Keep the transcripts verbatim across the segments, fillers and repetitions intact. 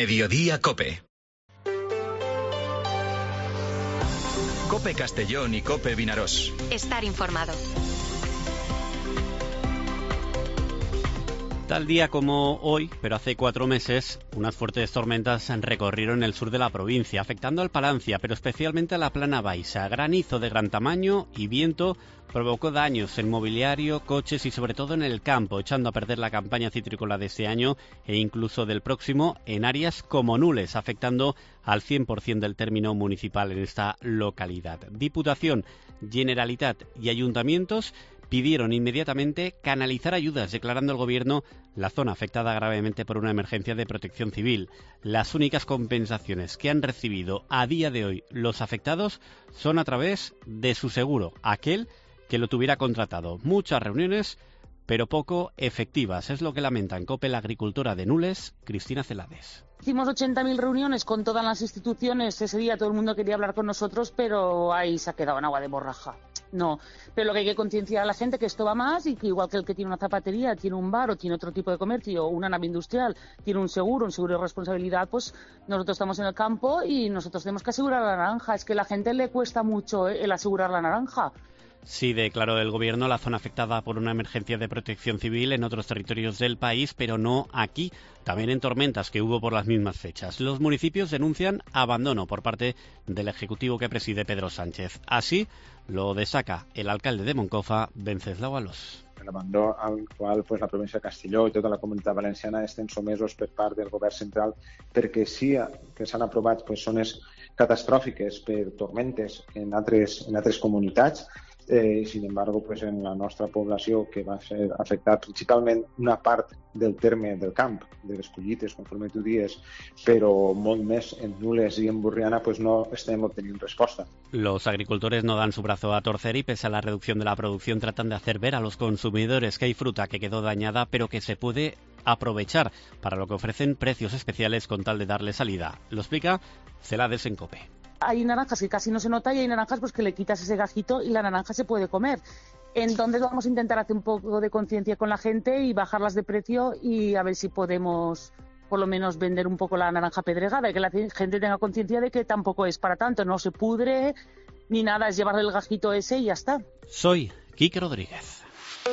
Mediodía Cope. Cope Castellón y Cope Vinarós. Estar informado. Tal día como hoy, pero hace cuatro meses, unas fuertes tormentas recorrieron el sur de la provincia, afectando al Palancia, pero especialmente a la Plana Baixa. Granizo de gran tamaño y viento provocó daños en mobiliario, coches y sobre todo en el campo, echando a perder la campaña citrícola de este año e incluso del próximo en áreas como Nules, afectando al cien por ciento del término municipal en esta localidad. Diputación, Generalitat y ayuntamientos pidieron inmediatamente canalizar ayudas, declarando el gobierno la zona afectada gravemente por una emergencia de protección civil. Las únicas compensaciones que han recibido a día de hoy los afectados son a través de su seguro, aquel que lo tuviera contratado. Muchas reuniones, pero poco efectivas. Es lo que lamenta en COPE la agricultora de Nules, Cristina Celades. Hicimos ochenta mil reuniones con todas las instituciones. Ese día todo el mundo quería hablar con nosotros, pero ahí se ha quedado en agua de borraja. No, pero lo que hay que concienciar a la gente que esto va más y que igual que el que tiene una zapatería, tiene un bar o tiene otro tipo de comercio o una nave industrial, tiene un seguro, un seguro de responsabilidad, pues nosotros estamos en el campo y nosotros tenemos que asegurar la naranja. Es que a la gente le cuesta mucho el asegurar la naranja. Sí, declaró el gobierno la zona afectada por una emergencia de protección civil en otros territorios del país, pero no aquí, también en tormentas que hubo por las mismas fechas. Los municipios denuncian abandono por parte del Ejecutivo que preside Pedro Sánchez. Así lo destaca el alcalde de Moncofa, Venceslau Alós. L'abandó al qual pues, la província de Castelló i tota la comunitat valenciana estem somesos per part del govern central perquè sí que s'han aprovat pues, zones catastròfiques per tormentes en altres, en altres comunitats. Eh, sin embargo, pues en la nostra població, que va ser afectar principalment una part del terme del camp, de les collites, conforme tu dies, però molt més en Nules y en Burriana, pues no estem obtenint resposta. Los agricultores no dan su brazo a torcer y, pese a la reducción de la producción, tratan de hacer ver a los consumidores que hay fruta que quedó dañada, pero que se puede aprovechar, para lo que ofrecen precios especiales con tal de darle salida. Lo explica Celades en COPE. Hay naranjas que casi no se nota y hay naranjas pues que le quitas ese gajito y la naranja se puede comer. Entonces vamos a intentar hacer un poco de conciencia con la gente y bajarlas de precio y a ver si podemos por lo menos vender un poco la naranja pedregada y que la gente tenga conciencia de que tampoco es para tanto, no se pudre ni nada, es llevarle el gajito ese y ya está. Soy Quique Rodríguez.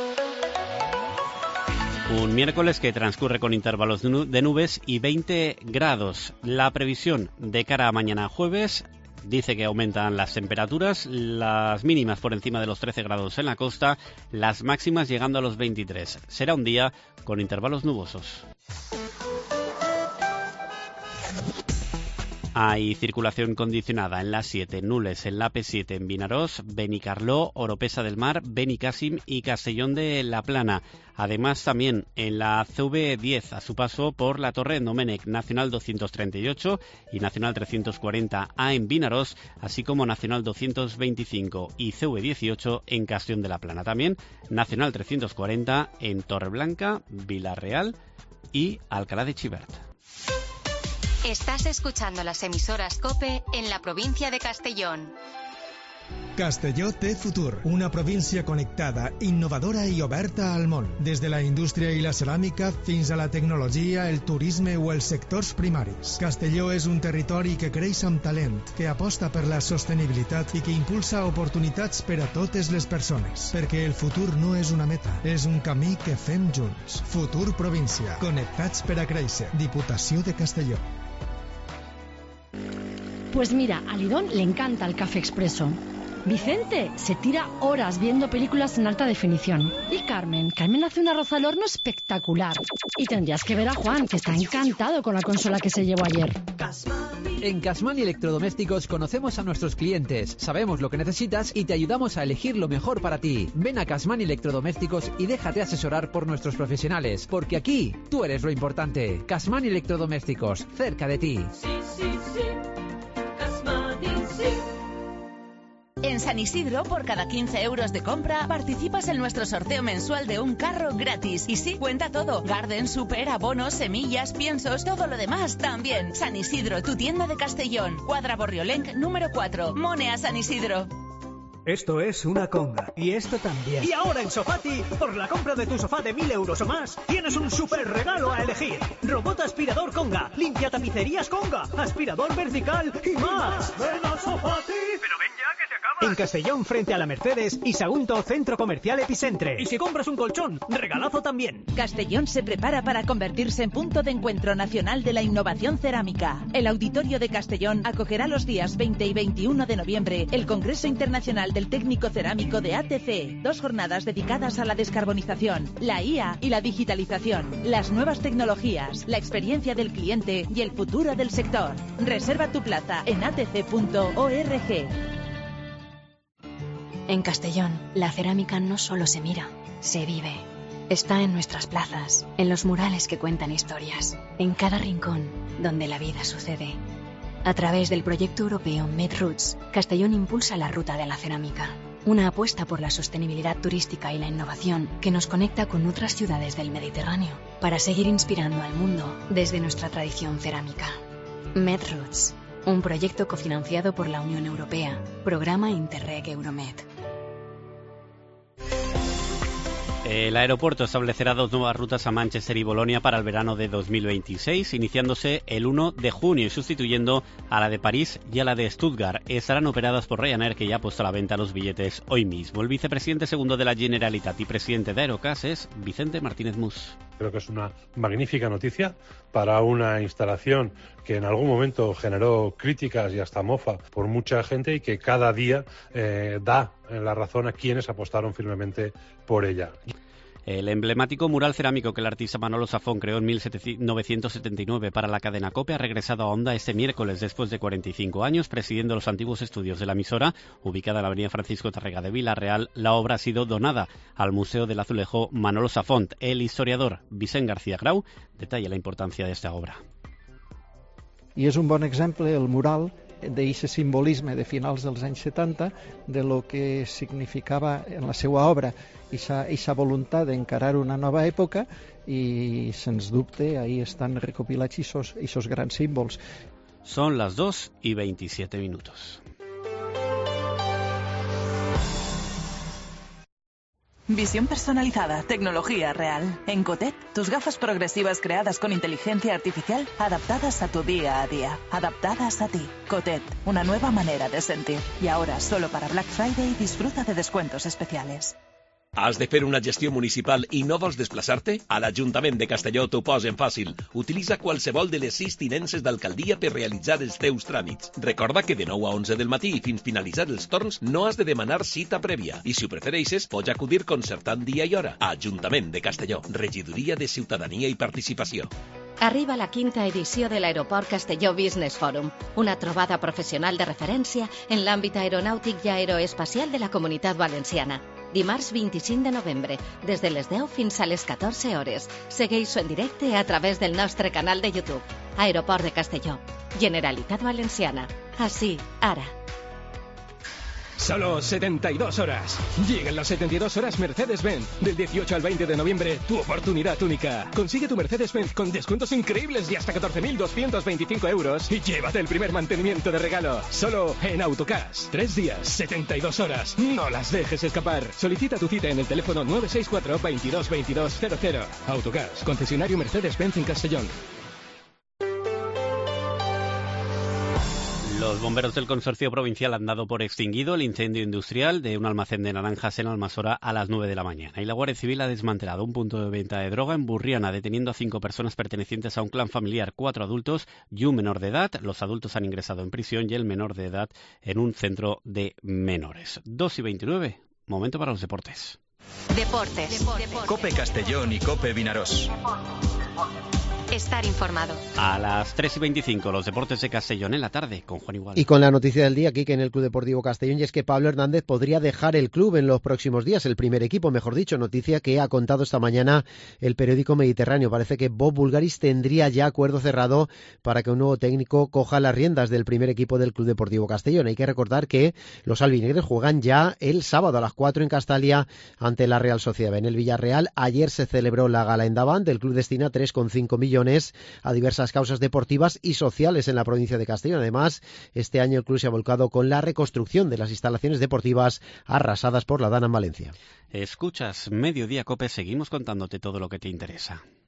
Un miércoles que transcurre con intervalos de nubes y veinte grados. La previsión de cara a mañana jueves dice que aumentan las temperaturas, las mínimas por encima de los trece grados en la costa, las máximas llegando a los veintitrés. Será un día con intervalos nubosos. Hay circulación condicionada en la siete, Nules, en la P siete, en Vinarós, Benicarló, Oropesa del Mar, Benicàssim y Castellón de la Plana. Además, también en la C V diez, a su paso por la Torre Domenech, Nacional doscientos treinta y ocho y Nacional trescientos cuarenta A en Vinarós, así como Nacional doscientos veinticinco y C V dieciocho en Castellón de la Plana. También Nacional trescientos cuarenta en Torreblanca, Villarreal y Alcalá de Xivert. Estás escuchando las emisoras COPE en la provincia de Castellón. Castelló té futur, una província connectada, innovadora i oberta al món. Des de la indústria i la ceràmica fins a la tecnologia, el turisme o els sectors primaris. Castelló és un territori que creix amb talent, que aposta per la sostenibilitat i que impulsa oportunitats per a totes les persones. Perquè el futur no és una meta, és un camí que fem junts. Futur Província, connectats per a créixer. Diputació de Castelló. Pues mira, a Lidón le encanta el café expreso. Vicente se tira horas viendo películas en alta definición. Y Carmen, Carmen hace un arroz al horno espectacular. Y tendrías que ver a Juan, que está encantado con la consola que se llevó ayer. En Casmani Electrodomésticos conocemos a nuestros clientes, sabemos lo que necesitas y te ayudamos a elegir lo mejor para ti. Ven a Casmani Electrodomésticos y déjate asesorar por nuestros profesionales, porque aquí tú eres lo importante. Casmani Electrodomésticos, cerca de ti. Sí, sí, sí. Casmani, sí. En San Isidro, por cada quince euros de compra, participas en nuestro sorteo mensual de un carro gratis. Y sí, cuenta todo. Garden, super, abonos, semillas, piensos, todo lo demás también. San Isidro, tu tienda de Castellón. Cuadra Borriolenc, número cuatro. Mone a San Isidro. Esto es una conga. Y esto también. Y ahora en Sofati, por la compra de tu sofá de mil euros o más, tienes un super regalo a elegir. Robot aspirador Conga, limpia tapicerías Conga, aspirador vertical y más. ¡Ven a Sofati! Pero ven ya que se acaba. En Castellón, frente a la Mercedes y Sagunto, Centro Comercial Epicentre. Y si compras un colchón, regalazo también. Castellón se prepara para convertirse en punto de encuentro nacional de la innovación cerámica. El Auditorio de Castellón acogerá los días veinte y veintiuno de noviembre el Congreso Internacional del Técnico Cerámico de A T C. Dos jornadas dedicadas a la descarbonización, la I A y la digitalización, las nuevas tecnologías, la experiencia del cliente y el futuro del sector. Reserva tu plaza en a t c punto org. En Castellón, la cerámica no solo se mira, se vive. Está en nuestras plazas, en los murales que cuentan historias, en cada rincón donde la vida sucede. A través del proyecto europeo MedRoots, Castellón impulsa la ruta de la cerámica, una apuesta por la sostenibilidad turística y la innovación que nos conecta con otras ciudades del Mediterráneo para seguir inspirando al mundo desde nuestra tradición cerámica. MedRoots, un proyecto cofinanciado por la Unión Europea, Programa Interreg Euromed. El aeropuerto establecerá dos nuevas rutas a Manchester y Bolonia para el verano de dos mil veintiséis, iniciándose el uno de junio y sustituyendo a la de París y a la de Stuttgart. Estarán operadas por Ryanair, que ya ha puesto a la venta los billetes hoy mismo. El vicepresidente segundo de la Generalitat y presidente de Aerocas es Vicente Martínez Mus. Creo que es una magnífica noticia para una instalación que en algún momento generó críticas y hasta mofa por mucha gente y que cada día eh, da la razón a quienes apostaron firmemente por ella. El emblemático mural cerámico que el artista Manolo Safón creó en mil novecientos setenta y nueve para la cadena COPE ha regresado a Onda este miércoles después de cuarenta y cinco años, presidiendo los antiguos estudios de la emisora, ubicada en la avenida Francisco Tárrega de Villarreal. La obra ha sido donada al Museo del Azulejo Manolo Safont. El historiador Vicent García Grau detalla la importancia de esta obra. I és un bon exemple el mural d'aquest simbolisme de finals dels anys setanta, de lo que significava en la seva obra aquesta voluntat d'encarar una nova època, i sens dubte ahí estan recopilats aquests grans símbols. Son las dos y veintisiete minutos. Visión personalizada, tecnología real. En Cotet, tus gafas progresivas creadas con inteligencia artificial, adaptadas a tu día a día, adaptadas a ti. Cotet, una nueva manera de sentir. Y ahora, solo para Black Friday, disfruta de descuentos especiales. Has de fer una gestió municipal i no vols desplaçar-te? A l'Ajuntament de Castelló t'ho posen fàcil. Utilitza qualsevol de les sis tinences d'alcaldia per realitzar els teus tràmits. Recorda que de nou a onze del matí i fins finalitzar els torns no has de demanar cita prèvia. I si ho prefereixes, pots acudir concertant dia i hora. Ajuntament de Castelló, Regidoria de Ciutadania i Participació. Arriba la quinta edició de l'Aeroport Castelló Business Forum, una trobada professional de referència en l'àmbit aeronàutic i aeroespacial de la Comunitat Valenciana. Dimarts vint-i-cinc de novembre, des de les deu fins a les catorze hores. Segueix-ho en directe a través del nostre canal de YouTube. Aeroport de Castelló, Generalitat Valenciana. Así, ara. Solo setenta y dos horas. Llegan las setenta y dos horas Mercedes-Benz. Del dieciocho al veinte de noviembre, tu oportunidad única. Consigue tu Mercedes-Benz con descuentos increíbles de hasta catorce mil doscientos veinticinco euros y llévate el primer mantenimiento de regalo. Solo en Autocars. Tres días, setenta y dos horas. No las dejes escapar. Solicita tu cita en el teléfono nueve seis cuatro, veintidós, veintidós, cero cero. Autocars, concesionario Mercedes-Benz en Castellón. Los bomberos del Consorcio Provincial han dado por extinguido el incendio industrial de un almacén de naranjas en Almasora a las nueve de la mañana. Y la Guardia Civil ha desmantelado un punto de venta de droga en Burriana, deteniendo a cinco personas pertenecientes a un clan familiar, cuatro adultos y un menor de edad. Los adultos han ingresado en prisión y el menor de edad en un centro de menores. dos y veintinueve, momento para los deportes. Deportes. Deportes. Cope Castellón y Cope Vinarós. Estar informado. A las tres y veinticinco, los deportes de Castellón en la tarde, con Juan Igual. Y con la noticia del día aquí que en el Club Deportivo Castellón, y es que Pablo Hernández podría dejar el club en los próximos días, el primer equipo, mejor dicho, noticia que ha contado esta mañana el periódico Mediterráneo. Parece que Bob Bulgaris tendría ya acuerdo cerrado para que un nuevo técnico coja las riendas del primer equipo del Club Deportivo Castellón. Hay que recordar que los albinegres juegan ya el sábado a las cuatro en Castalia ante la Real Sociedad. En el Villarreal ayer se celebró la gala en Davant, el club destina tres coma cinco millones subvenciones a diversas causas deportivas y sociales en la provincia de Castellón. Además, este año el club se ha volcado con la reconstrucción de las instalaciones deportivas arrasadas por la Dana en Valencia. Escuchas Mediodía Cope, seguimos contándote todo lo que te interesa.